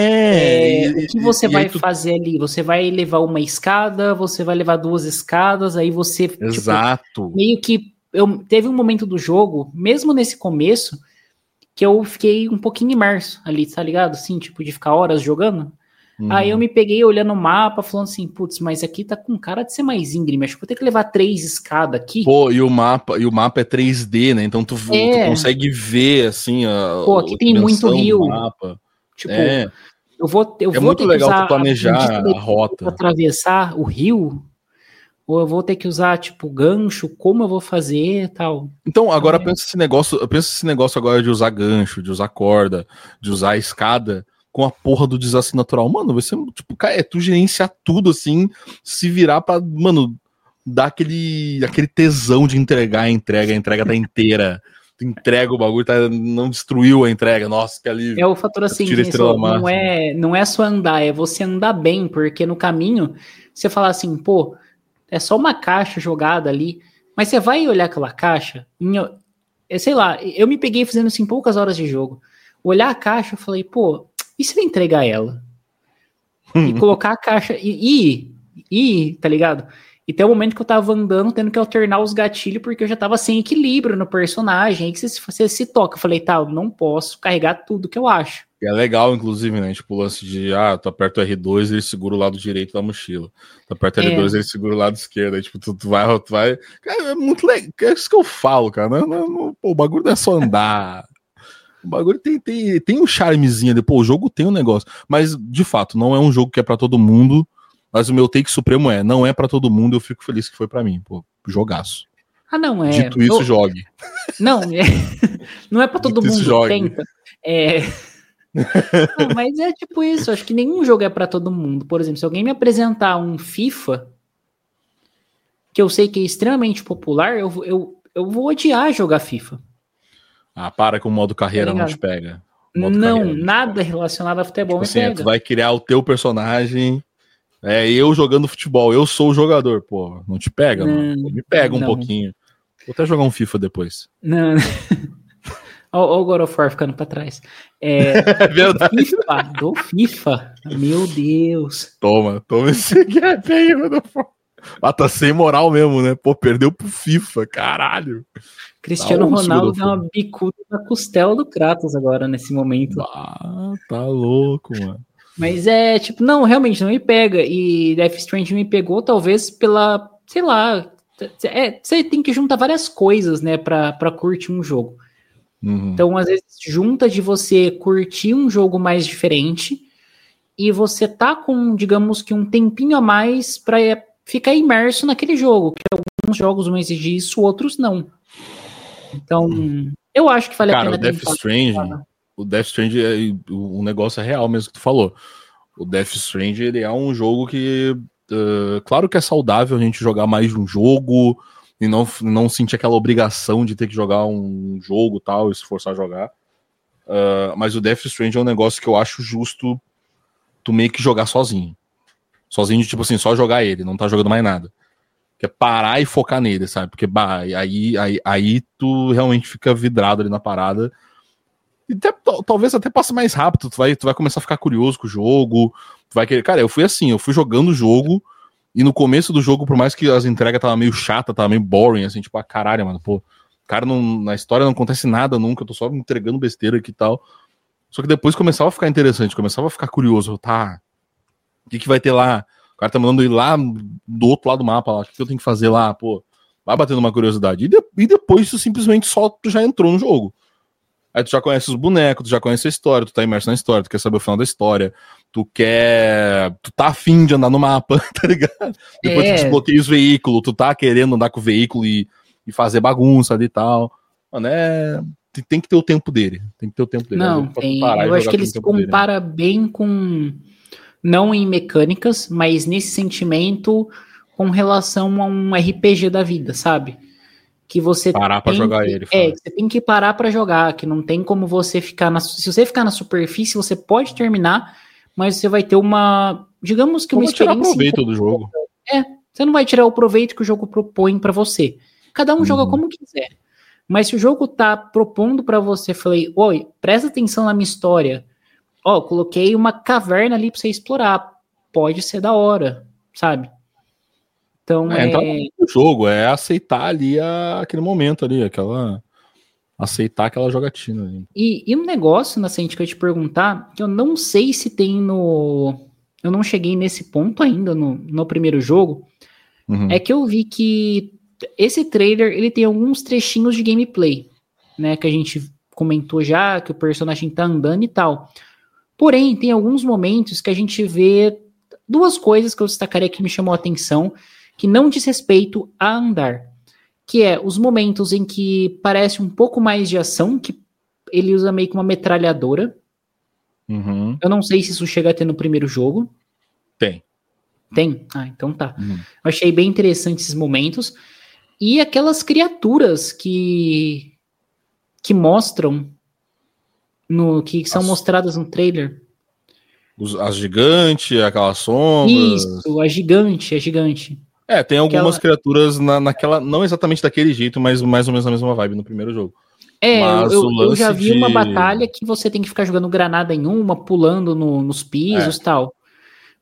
é, é e, o que você e, vai e tu... fazer ali? Você vai levar uma escada, você vai levar duas escadas, aí você, exato, tipo, meio que eu teve um momento do jogo, mesmo nesse começo, que eu fiquei um pouquinho imerso ali, tá ligado? Assim, tipo, de ficar horas jogando. Uhum. Aí eu me peguei olhando o mapa, falando assim, putz, mas aqui tá com cara de ser mais íngreme, acho que vou ter que levar três escadas aqui. Pô, e o mapa, e o mapa é três D, né? Então tu, é. tu consegue ver, assim, a Pô, aqui tem muito rio. Mapa. Tipo, é. eu vou, eu é vou muito ter legal que usar tu planejar a, a rota. Pra atravessar o rio, ou eu vou ter que usar, tipo, gancho, como eu vou fazer e tal. Então, agora então, é. pensa esse negócio, pensa esse negócio agora de usar gancho, de usar corda, de usar escada, com a porra do desastre natural. Mano, vai ser, tipo, cara, é tu gerenciar tudo, assim, se virar pra, mano, dar aquele, aquele tesão de entregar a entrega, a entrega tá inteira. Tu entrega o bagulho, tá, não destruiu a entrega. Nossa, que alívio. É o fator assim, isso, não, é, não é só andar, é você andar bem, porque no caminho, você fala assim, pô, é só uma caixa jogada ali, mas você vai olhar aquela caixa, em, sei lá, eu me peguei fazendo assim poucas horas de jogo. Olhar a caixa, eu falei, pô, e se eu entregar ela? E colocar a caixa e ir, ir, tá ligado? E tem um momento que eu tava andando, tendo que alternar os gatilhos, porque eu já tava sem equilíbrio no personagem. Aí que você, você se toca. Eu falei, tá, eu não posso carregar tudo que eu acho. É legal, inclusive, né? Tipo, o lance de, ah, tu aperta o R dois, ele segura o lado direito da mochila. Tu aperta o É. L dois, ele segura o lado esquerdo. Aí, tipo, tu, tu vai, tu vai. Cara, é muito legal. É isso que eu falo, cara. Não, não, não, pô, o bagulho não é só andar. O bagulho tem, tem, tem um charmezinho ali. Pô, o jogo tem um negócio. Mas, de fato, não é um jogo que é pra todo mundo. Mas o meu take supremo é, não é pra todo mundo. Eu fico feliz que foi pra mim. Pô, jogaço. Ah, não, é. Dito isso, eu... jogue. Não, é... não é pra todo Dito mundo. isso, jogue. Tenta. É. Não, mas é tipo isso, acho que nenhum jogo é pra todo mundo. Por exemplo, se alguém me apresentar um FIFA, que eu sei que é extremamente popular, eu, eu, eu vou odiar jogar FIFA. Ah, para que o modo carreira Tá não te pega. Modo não, carreira não te nada pega. relacionado a futebol Tipo me assim, pega. tu vai criar o teu personagem, é eu jogando futebol, eu sou o jogador, pô, não te pega, Não, mano. Pô, me pega um não. pouquinho. Vou até jogar um FIFA depois. Não. Olha o God of War ficando pra trás. É, É verdade. do FIFA, do FIFA. Meu Deus. Toma, toma esse gap aí, mano. Ah, tá sem moral mesmo, né? Pô, perdeu pro FIFA, caralho. Cristiano Tá Ronaldo onde, deu uma bicuda na costela do Kratos agora, nesse momento. Ah, tá louco, mano. Mas é, tipo, não, realmente não me pega. E Death Stranding me pegou, talvez, pela, sei lá. É, você tem que juntar várias coisas, né, pra, pra curtir um jogo. Uhum. Então, às vezes, junta de você curtir um jogo mais diferente e você tá com, digamos que, um tempinho a mais pra ficar imerso naquele jogo. Que alguns jogos vão exigir isso, outros não. Então, eu acho que vale Cara, a pena o Death tentar. Stranding, o Death Stranding, é, o negócio é real mesmo que tu falou. O Death Stranding, ele é um jogo que, uh, claro que é saudável a gente jogar mais de um jogo e não, não sentir aquela obrigação de ter que jogar um jogo tal e se forçar a jogar. Uh, mas o Death Stranding é um negócio que eu acho justo tu meio que jogar sozinho. Sozinho de, tipo assim, só jogar ele, não tá jogando mais nada. Que é parar e focar nele, sabe? Porque bah, aí, aí, aí tu realmente fica vidrado ali na parada. E até, talvez até passe mais rápido. Tu vai, tu vai começar a ficar curioso com o jogo. Tu vai querer... Cara, eu fui assim, eu fui jogando o jogo. E no começo do jogo, por mais que as entregas tava meio chata, tava meio boring, assim, tipo, ah, caralho, mano, pô. Cara, não, na história não acontece nada nunca, eu tô só entregando besteira aqui e tal. Só que depois começava a ficar interessante, começava a ficar curioso. Eu, tá, o que que vai ter lá? O cara tá mandando ir lá do outro lado do mapa, lá. O que eu tenho que fazer lá? Pô, vai batendo uma curiosidade. E, de, e depois tu simplesmente só tu já entrou no jogo. Aí tu já conhece os bonecos, tu já conhece a história, tu tá imerso na história, tu quer saber o final da história, tu quer... Tu tá afim de andar no mapa, tá ligado? Depois É. tu desbloqueia os veículos, tu tá querendo andar com o veículo e, e fazer bagunça ali e tal. Mano, é... Tem que ter o tempo dele. Tem que ter o tempo dele. Não, tem. Eu acho que ele se compara dele. bem com... Não em mecânicas, mas nesse sentimento com relação a um R P G da vida, sabe? Que você parar pra jogar que, ele. É, você tem que parar pra jogar, que não tem como você ficar na... Se você ficar na superfície, você pode terminar, mas você vai ter uma... Digamos que uma não experiência... Não vai tirar proveito do jogo. É, você não vai tirar o proveito que o jogo propõe pra você. Cada um uhum. joga como quiser. Mas se o jogo tá propondo pra você, falei, oi, presta atenção na minha história. Ó, coloquei uma caverna ali pra você explorar. Pode ser da hora, sabe? Então é... é... no jogo, é aceitar ali a... aquele momento ali, aquela... Aceitar aquela jogatina ali. E, e um negócio, Nascente, que eu ia te perguntar, que eu não sei se tem no... Eu não cheguei nesse ponto ainda no, no primeiro jogo, uhum. é que eu vi que esse trailer, ele tem alguns trechinhos de gameplay, né, que a gente comentou já, que o personagem tá andando e tal. Porém, tem alguns momentos que a gente vê duas coisas que eu destacaria que me chamou a atenção, que não diz respeito a andar. Que é os momentos em que parece um pouco mais de ação, que ele usa meio que uma metralhadora. Uhum. Eu não sei se isso chega a ter no primeiro jogo. Tem. Tem? Ah, então tá. Uhum. Eu achei bem interessante esses momentos. E aquelas criaturas que, que mostram, no que são As... mostradas no trailer. Os, as gigantes, aquelas sombras. Isso, a gigante, a gigante. É, tem algumas Aquela... criaturas na, naquela, não exatamente daquele jeito, mas mais ou menos na mesma vibe no primeiro jogo. É, mas eu, eu já vi de... uma batalha que você tem que ficar jogando granada em uma, pulando no, nos pisos e é. tal.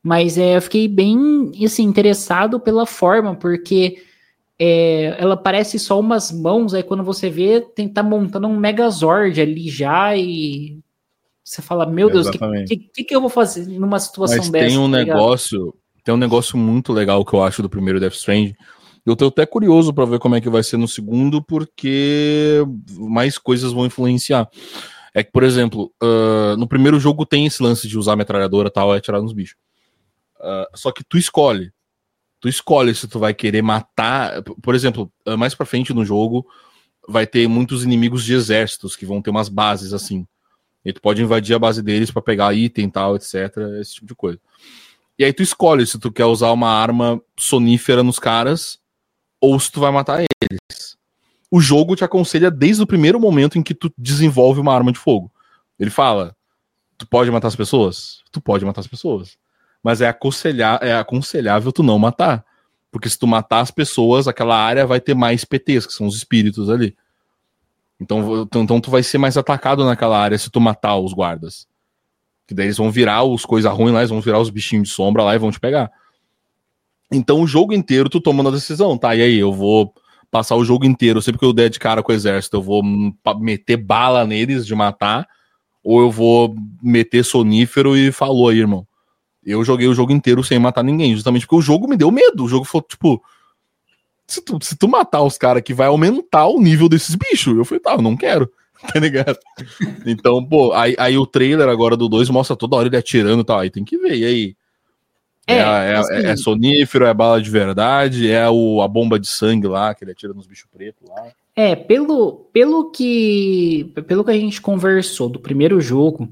Mas é, eu fiquei bem assim, interessado pela forma, porque é, ela parece só umas mãos, aí quando você vê, tem tá montando um Megazord ali já e você fala, meu Deus, o que, que, que, que eu vou fazer numa situação Mas dessa? tem um tá negócio, tem um negócio muito legal que eu acho do primeiro Death Stranding. Eu tô até curioso para ver como é que vai ser no segundo, porque mais coisas vão influenciar. É que, por exemplo, uh, no primeiro jogo tem esse lance de usar metralhadora e tal, e atirar nos bichos. Uh, só que tu escolhe. Tu escolhe se tu vai querer matar. Por exemplo, uh, mais pra frente no jogo vai ter muitos inimigos de exércitos que vão ter umas bases assim. E tu pode invadir a base deles para pegar item e tal, etcétera. Esse tipo de coisa. E aí tu escolhe se tu quer usar uma arma sonífera nos caras ou se tu vai matar eles. O jogo te aconselha desde o primeiro momento em que tu desenvolve uma arma de fogo. Ele fala, tu pode matar as pessoas? Tu pode matar as pessoas. Mas é, aconselhar, é aconselhável tu não matar. Porque se tu matar as pessoas, aquela área vai ter mais P Ts, que são os espíritos ali. Então, então tu vai ser mais atacado naquela área se tu matar os guardas. Que daí eles vão virar os coisa ruins lá, eles vão virar os bichinhos de sombra lá e vão te pegar. Então o jogo inteiro tu tomando a decisão, tá? E aí, eu vou passar o jogo inteiro, sempre que eu der de cara com o exército, eu vou meter bala neles de matar, ou eu vou meter sonífero e falou aí, irmão. Eu joguei o jogo inteiro sem matar ninguém, justamente porque o jogo me deu medo. O jogo foi, tipo, se tu, se tu matar os caras que vai aumentar o nível desses bichos. Eu falei, tá, eu não quero, tá ligado? Então, pô, aí, aí o trailer agora do dois mostra toda hora ele atirando e tal, aí tem que ver, e aí? É, é, é, assim, é sonífero, é bala de verdade, é o, a bomba de sangue lá, que ele atira nos bichos pretos lá. É, pelo, pelo, que, pelo que a gente conversou do primeiro jogo,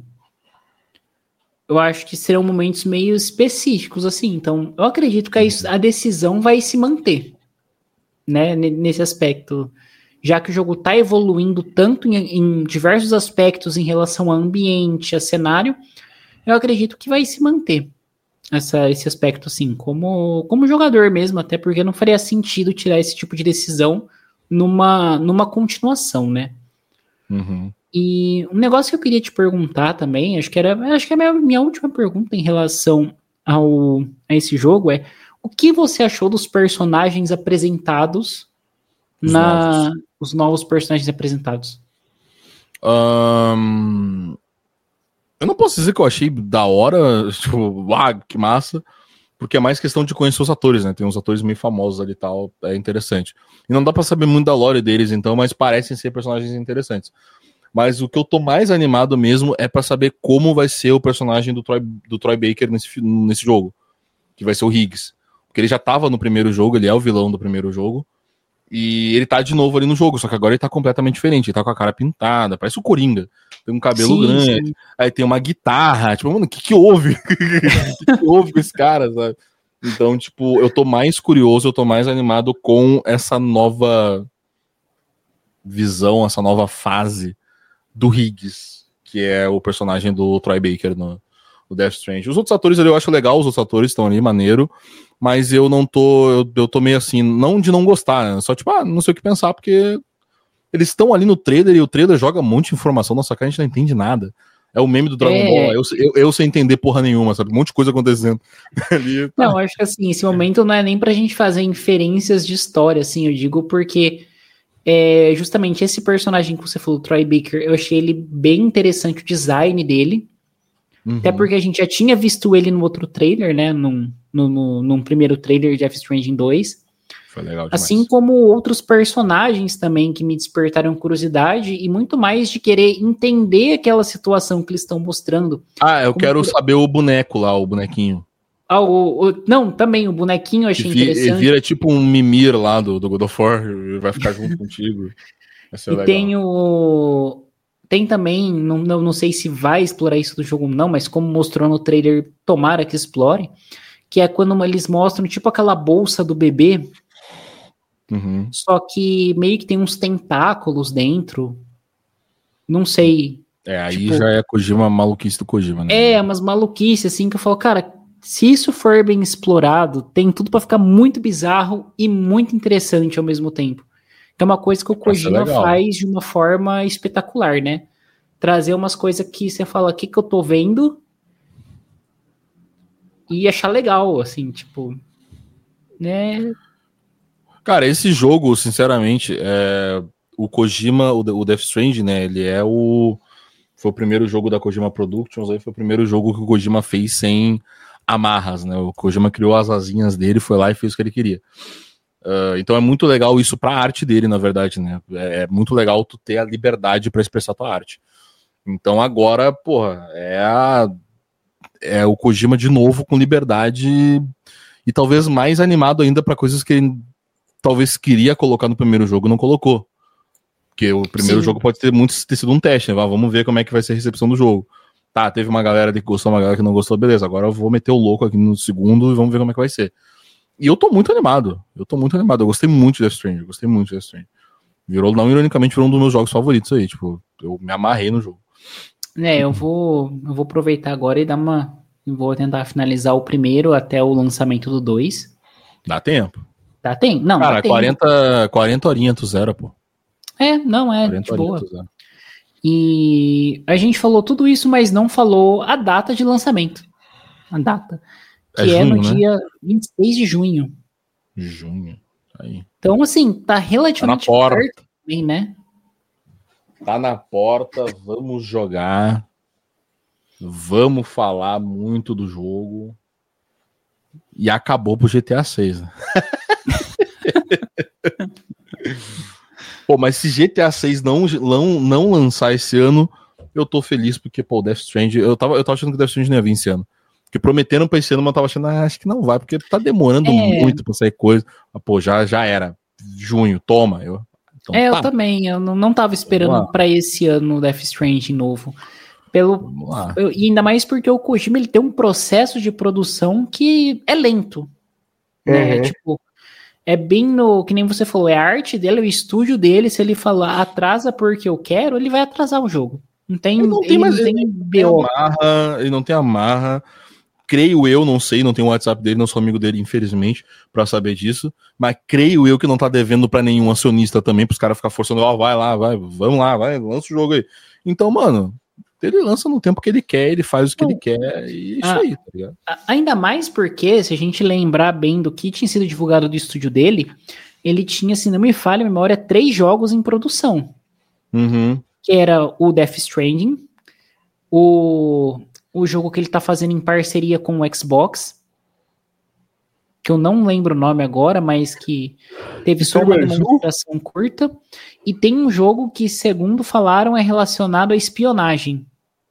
eu acho que serão momentos meio específicos, assim. Então, eu acredito que a, a decisão vai se manter, né, nesse aspecto. Já que o jogo está evoluindo tanto em, em diversos aspectos em relação ao ambiente, a cenário, eu acredito que vai se manter. Essa, esse aspecto, assim, como, como jogador mesmo, até porque não faria sentido tirar esse tipo de decisão numa, numa continuação, né? Uhum. E um negócio que eu queria te perguntar também, acho que era, acho que é a minha, minha última pergunta em relação ao, a esse jogo é, o que você achou dos personagens apresentados, os na, novos. os novos personagens apresentados? Um... Eu não posso dizer que eu achei da hora, tipo, ah, que massa, porque é mais questão de conhecer os atores, né? Tem uns atores meio famosos ali e tal, é interessante. E não dá pra saber muito da lore deles, então, mas parecem ser personagens interessantes. Mas o que eu tô mais animado mesmo é pra saber como vai ser o personagem do Troy, do Troy Baker nesse, nesse jogo, que vai ser o Higgs. Porque ele já tava no primeiro jogo, ele é o vilão do primeiro jogo, e ele tá de novo ali no jogo, só que agora ele tá completamente diferente, ele tá com a cara pintada, parece o Coringa. Tem um cabelo sim, grande, sim. Aí tem uma guitarra, tipo, mano, o que que houve? O que que houve com esse cara, sabe? Então, tipo, eu tô mais curioso, eu tô mais animado com essa nova visão, essa nova fase do Higgs, que é o personagem do Troy Baker no, no Death Stranding. Os outros atores ali eu acho legal, os outros atores estão ali, maneiro, mas eu não tô, eu, eu tô meio assim, não de não gostar, né? Só tipo, ah, não sei o que pensar, porque eles estão ali no trailer e o trailer joga um monte de informação, nossa cara, a gente não entende nada. É o meme do Dragon é... Ball, eu, eu, eu sem entender porra nenhuma, sabe? Um monte de coisa acontecendo. ali, tá. Não, acho que assim, esse momento não é nem pra gente fazer inferências de história, assim, eu digo porque é, justamente esse personagem que você falou, o Troy Baker, eu achei ele bem interessante, o design dele, uhum. Até porque a gente já tinha visto ele no outro trailer, né, num, no, no, num primeiro trailer de Death Stranding dois. Foi legal demais. Assim como outros personagens também que me despertaram curiosidade e muito mais de querer entender aquela situação que eles estão mostrando. Ah, eu como quero por... saber o boneco lá, o bonequinho. Ah, o, o... Não, também o bonequinho eu achei vi, interessante. Ele vira tipo um Mimir lá do, do God of War, ele vai ficar junto contigo. Vai ser e legal. Tem o... Tem também, não, não, não sei se vai explorar isso do jogo ou não, mas como mostrou no trailer, tomara que explore, que é quando eles mostram tipo aquela bolsa do bebê, uhum. Só que meio que tem uns tentáculos dentro. Não sei. É, aí tipo, já é Kojima, maluquice do Kojima, né? É, umas maluquices, assim, que eu falo, cara, se isso for bem explorado, tem tudo pra ficar muito bizarro e muito interessante ao mesmo tempo. Que é uma coisa que o Kojima faz de uma forma espetacular, né? Trazer umas coisas que você fala, o que que eu tô vendo? e achar legal, assim, tipo, né? Cara, esse jogo, sinceramente, é... o Kojima, o Death Stranding, né, ele é o... Foi o primeiro jogo da Kojima Productions, aí foi o primeiro jogo que o Kojima fez sem amarras, né, o Kojima criou as asinhas dele, foi lá e fez o que ele queria. Uh, então é muito legal isso pra arte dele, na verdade, né, é, é muito legal tu ter a liberdade pra expressar tua arte. Então agora, porra, é a... é o Kojima de novo com liberdade e talvez mais animado ainda pra coisas que ele talvez queria colocar no primeiro jogo e não colocou. Porque o primeiro Sim. jogo pode ter muito ter sido um teste, né? Vamos ver como é que vai ser a recepção do jogo. Tá, teve uma galera que gostou, uma galera que não gostou, beleza. Agora eu vou meter o louco aqui no segundo e vamos ver como é que vai ser. E eu tô muito animado. Eu tô muito animado. Eu gostei muito de Death Stranding. Gostei muito de Death Stranding. Virou, não ironicamente, virou um dos meus jogos favoritos aí. Tipo, eu me amarrei no jogo. É, eu vou, eu vou aproveitar agora e dar uma... Eu vou tentar finalizar o primeiro até o lançamento do dois. Dá tempo. Dá tempo? Não, Cara, dá tempo. quarenta, quarenta horinhas tu zera, pô. É, não, é de boa. E a gente falou tudo isso, mas não falou a data de lançamento. A data. Que é, junho, é no né? dia vinte e seis de junho. Junho. Aí. Então, assim, tá relativamente tá perto também, né? Tá na porta, vamos jogar. Vamos falar muito do jogo. E acabou pro G T A seis, né? Pô, mas se G T A seis não, não, não lançar esse ano, eu tô feliz, porque, pô, o Death Stranding... Eu tava, eu tava achando que o Death Stranding não ia vir esse ano. Porque prometeram pra esse ano, mas eu tava achando, ah, acho que não vai, porque tá demorando é... muito pra sair coisa. Mas, pô, já, já era. Junho, toma. Eu, então, é, tá. eu também. Eu não, não tava esperando pra esse ano o Death Stranding novo. Pelo, eu, e ainda mais porque o Kojima ele tem um processo de produção que é lento. Uhum. Né? Tipo, é bem no... Que nem você falou, é a arte dele, é o estúdio dele. Se ele falar atrasa porque eu quero, ele vai atrasar o jogo. Não tem... Ele não tem, ele mais, não tem ele B O. Amarra, ele não tem amarra. Creio eu, não sei, não tenho o WhatsApp dele, não sou amigo dele, infelizmente, pra saber disso. Mas creio eu que não tá devendo pra nenhum acionista também, pros caras ficar forçando, ó, oh, vai lá, vai, vamos lá, vai, lança o jogo aí. Então, mano, ele lança no tempo que ele quer, ele faz o que não. ele quer, e é isso ah, aí, tá ligado? Ainda mais porque, se a gente lembrar bem do que tinha sido divulgado do estúdio dele, ele tinha, se não me falha a memória, três jogos em produção. Uhum. Que era o Death Stranding, o... o jogo que ele tá fazendo em parceria com o Xbox, que eu não lembro o nome agora, mas que teve só uma demonstração curta, e tem um jogo que, segundo falaram, é relacionado à espionagem.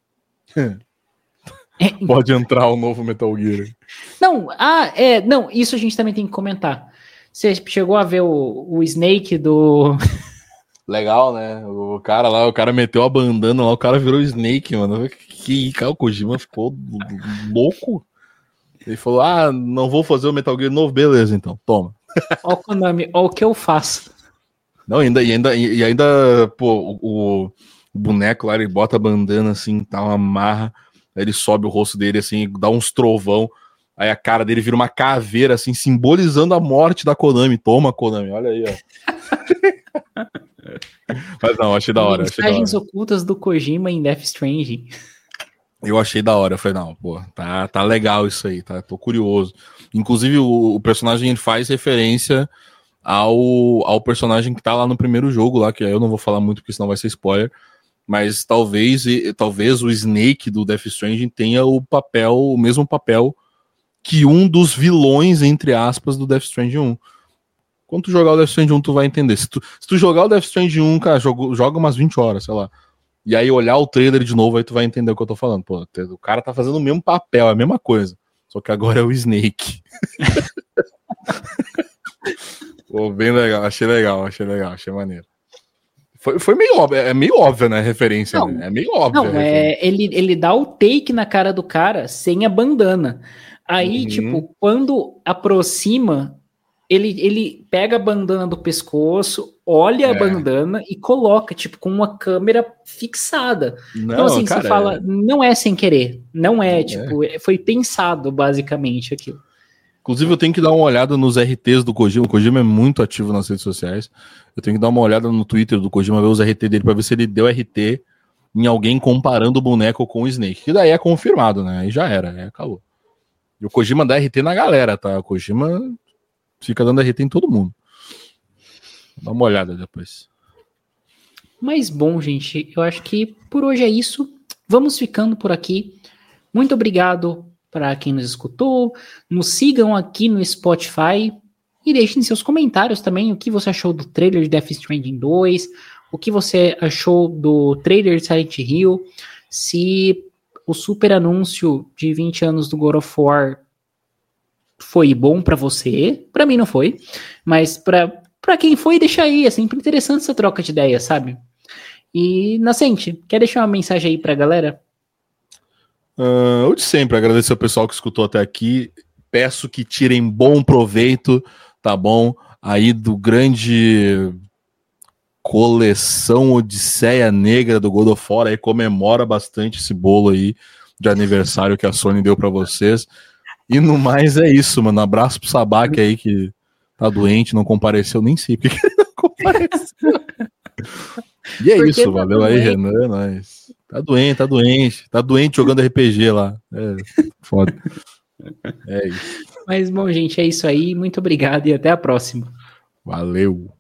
É. Pode entrar o novo Metal Gear. Não, ah, é, não, isso a gente também tem que comentar. Você chegou a ver o, o Snake do... Legal, né? O cara lá, o cara meteu a bandana lá, o cara virou Snake, mano. Que cara, o Kojima ficou louco. Ele falou, ah, não vou fazer o Metal Gear novo, beleza, então, toma. Ó o Konami, ó o que eu faço. Não, ainda, e ainda, e ainda, pô, o, o boneco lá, ele bota a bandana assim, tá uma marra, aí ele sobe o rosto dele assim, dá uns trovão, aí a cara dele vira uma caveira assim, simbolizando a morte da Konami. Toma, Konami, olha aí, ó. Mas não, achei da hora. Mensagens ocultas do Kojima em Death Stranding. Eu achei da hora, eu falei, não, pô, tá, tá legal isso aí, tá, tô curioso. Inclusive, o, o personagem faz referência ao, ao personagem que tá lá no primeiro jogo, lá, que eu não vou falar muito, porque senão vai ser spoiler, mas talvez, talvez o Snake do Death Stranding tenha o papel, o mesmo papel que um dos vilões, entre aspas, do Death Stranding um. Quando tu jogar o Death Stranding um, tu vai entender. Se tu, se tu jogar o Death Stranding um, cara, joga, joga umas vinte horas, sei lá. E aí olhar o trailer de novo, aí tu vai entender o que eu tô falando. Pô, o cara tá fazendo o mesmo papel, a mesma coisa. Só que agora é o Snake. Pô, bem legal, achei legal, achei legal, achei maneiro. Foi, foi meio óbvio, é meio óbvio, né, a referência, não, né? É meio óbvio. Não, é, ele, ele dá o take na cara do cara sem a bandana. Aí, uhum. tipo, quando aproxima... Ele, ele pega a bandana do pescoço, olha é. a bandana e coloca, tipo, com uma câmera fixada. Não, então, assim, cara, você fala, é... não é sem querer. Não é, não tipo, é. foi pensado, basicamente, aquilo. Inclusive, eu tenho que dar uma olhada nos R Ts do Kojima. O Kojima é muito ativo nas redes sociais. Eu tenho que dar uma olhada no Twitter do Kojima, ver os R T dele, pra ver se ele deu R T em alguém comparando o boneco com o Snake. Que daí é confirmado, né? Aí já era, aí acabou. E o Kojima dá R T na galera, tá? O Kojima fica dando R T em todo mundo. Dá uma olhada depois. Mas bom, gente, eu acho que por hoje é isso. Vamos ficando por aqui. Muito obrigado para quem nos escutou. Nos sigam aqui no Spotify e deixem seus comentários também. O que você achou do trailer de Death Stranding dois? O que você achou do trailer de Silent Hill? Se o super anúncio de vinte anos do God of War foi bom para você? Para mim não foi. Mas para para quem foi, deixa aí. É sempre interessante essa troca de ideia, sabe? E, Nascente, quer deixar uma mensagem aí pra galera? Uh, eu de sempre agradecer ao pessoal que escutou até aqui. Peço que tirem bom proveito, tá bom? Aí do grande coleção Odisseia Negra do God of War. Aí comemora bastante esse bolo aí de aniversário que a Sony deu pra vocês. E no mais é isso, mano. Abraço pro Sabak aí que tá doente, não compareceu. Nem sei porque ele não compareceu. E é Porque isso, tá valeu doente. Aí, Renan, nós. Tá doente, tá doente. Tá doente jogando R P G lá. É, foda. É isso. Mas, bom, gente, é isso aí. Muito obrigado e até a próxima. Valeu.